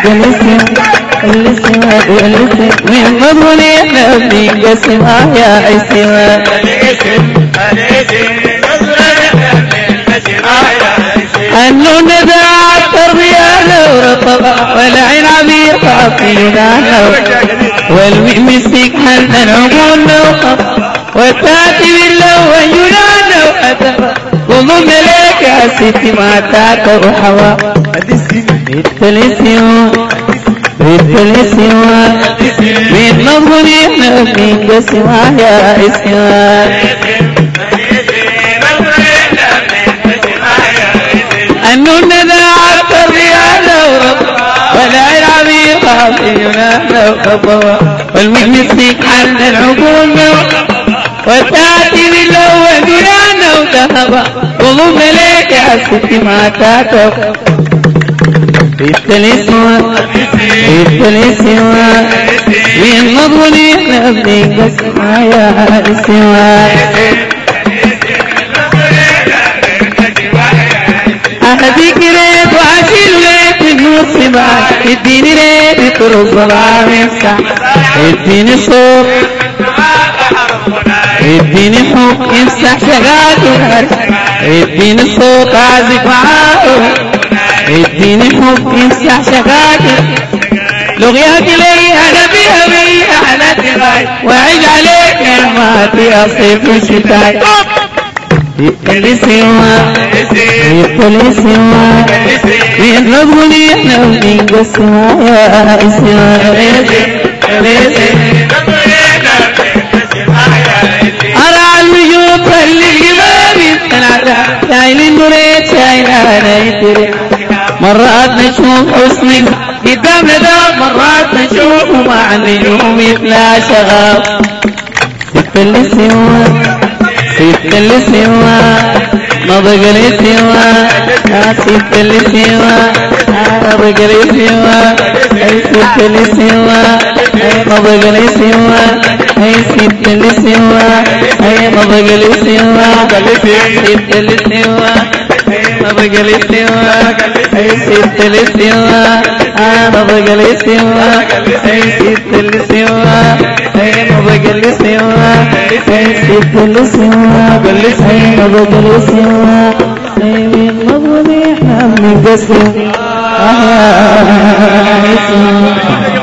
من مضموني نبني قسمها يا عسوى أنه ندع التربية ورطبة والعين عبير فاطينا والمسك حل العقول لو والتاتي بالله وينانا وأدبا وضم لك يا ستي ما تاك وحوا بالتلسوا من نظري نبني قسمها يا عسوى أنه ندع التربية ورطبة والعين عبير فاطينا والمسك حل العقول وتاتي بالله وينانا وذهبا وضم لك يا ستي ما تاك بالتلسوا من نظري نبني قسمها يا عسوى أهديك ريت وأشيل ليك النور سباك اديني ريت طول الظلام يمسح اديني صوت اديني حب يمسح شغال الهرش اديني صوت عازف معاه اديني حب يمسح شغال لغيك لي انا بيها على دماغي واعيد عليك نعماتي اصيف وشتاي التلسوا من نظري احنا ودين قسمها يا عسوى أرى الوجود للجبال الثلاثة شايل النوريت شايل علي مرات نشوف حسنك قدامنا مرات نشوف مع النجوم يطلع شغال ست اللي سوا ما بقلي سوا ست اللي سوا ما بقلي سوا ست اللي سوا ما بقلي سوا ست اللي سوا ما بقلي سوا ست اللي سوا ما بقلي سوا ست اللي سوا ما بقلي سوا ست اللي سوا ما بقلي سوا ست اللي سوا ما بقلي سوا من مضموني احنا من قسم